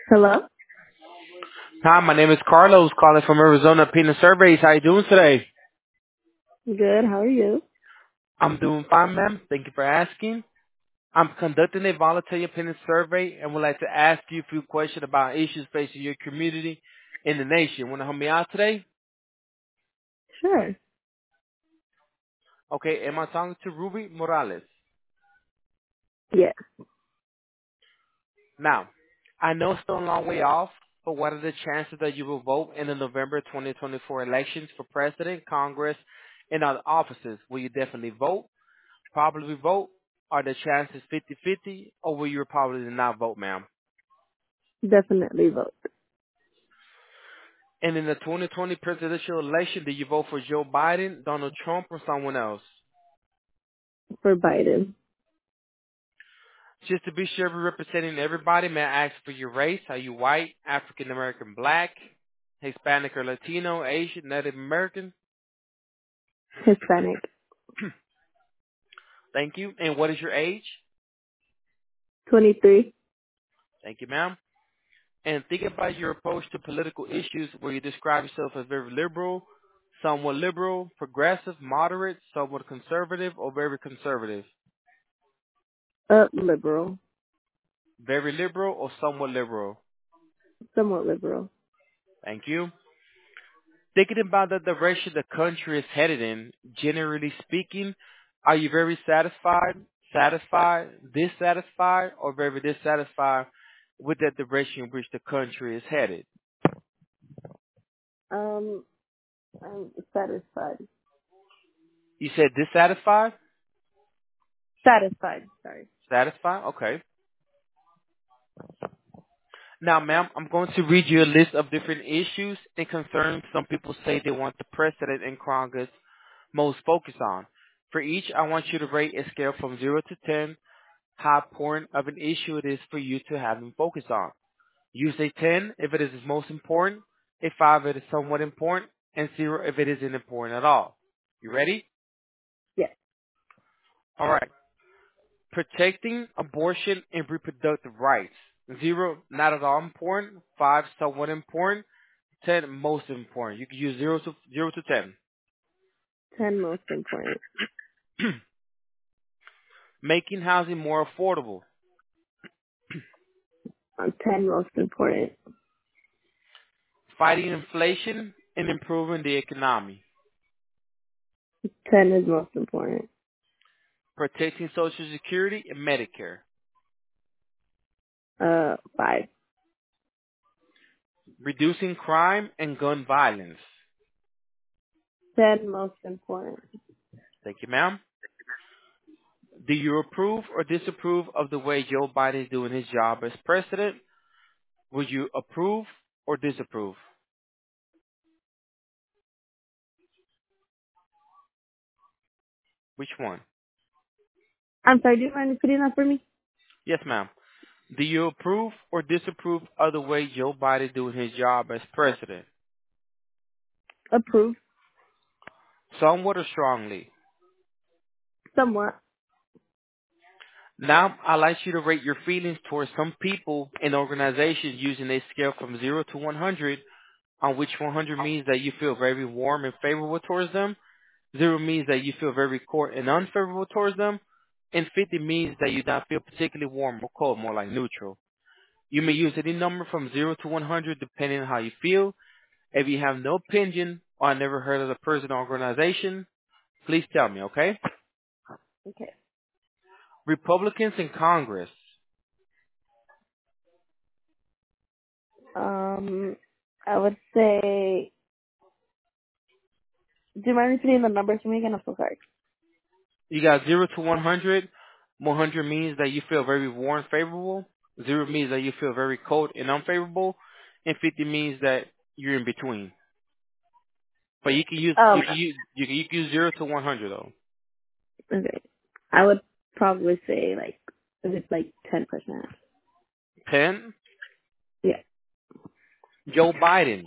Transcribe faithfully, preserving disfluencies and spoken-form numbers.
Hello? Hi, my name is Carlos, calling from Arizona Peanut Surveys. How you doing today? Good, how are you? I'm doing fine, ma'am. Thank you for asking. I'm conducting a voluntary opinion survey and would like to ask you a few questions about issues facing your community in the nation. Want to help me out today? Sure. Okay, am I talking to Ruby Morales? Yes, Now, I know it's still a long way off, but what are the chances that you will vote in the November twenty twenty-four elections for president, Congress, and other offices? Will you definitely vote? Probably vote? Are the chances fifty-fifty, or will you probably not vote, ma'am? definitely vote And in the twenty twenty presidential election, did you vote for Joe Biden, Donald Trump, or someone else? for Biden. Just to be sure we're representing everybody, may I ask for your race? Are you white, African American, black, Hispanic or Latino, Asian, Native American? Hispanic. Thank you. And what is your age? twenty-three. Thank you, ma'am. And think about your approach to political issues where you describe yourself as very liberal, somewhat liberal, progressive, moderate, somewhat conservative, or very conservative. Uh, liberal. Very liberal or somewhat liberal. Somewhat liberal. Thank you. Thinking about the direction the country is headed in, generally speaking, are you very satisfied, satisfied, dissatisfied, or very dissatisfied with the direction in which the country is headed? Um, I'm satisfied. You said dissatisfied? Satisfied, sorry. Satisfied? Okay. Now, ma'am, I'm going to read you a list of different issues and concerns some people say they want the president and Congress most focus on. For each, I want you to rate a scale from zero to ten how important of an issue it is for you to have them focus on. Use a ten if it is most important, a five if it is somewhat important, and zero if it isn't important at all. You ready? Yes. All right. Protecting abortion and reproductive rights. Zero, not at all important. Five, somewhat important. Ten, most important. You can use zero to zero to ten. ten most important. Making housing more affordable. Uh, ten most important. Fighting inflation and improving the economy. ten is most important. Protecting Social Security and Medicare. Uh, five. Reducing crime and gun violence. ten most important. Thank you, ma'am. Do you approve or disapprove of the way Joe Biden is doing his job as president? Would you approve or disapprove? Which one? I'm sorry, do you mind repeating that for me? Yes, ma'am. Do you approve or disapprove of the way Joe Biden is doing his job as president? Approve. Somewhat or strongly? Somewhat. Now, I'd like you to rate your feelings towards some people and organizations using a scale from zero to one hundred, on which one hundred means that you feel very warm and favorable towards them, zero means that you feel very cold and unfavorable towards them, and fifty means that you don't feel particularly warm or cold, more like neutral. You may use any number from zero to one hundred depending on how you feel. If you have no opinion or never heard of the person or organization, please tell me, okay? Okay. Republicans in Congress. Um, I would say, do you mind repeating the numbers for me again? I'm so sorry. You got zero to one hundred. one hundred means that you feel very warm, favorable. zero means that you feel very cold and unfavorable. And fifty means that you're in between. But you can use Um, you can use you can, you can use zero to one hundred though. okay. I would probably say like, if it's like ten percent. ten. Yeah. Joe Biden.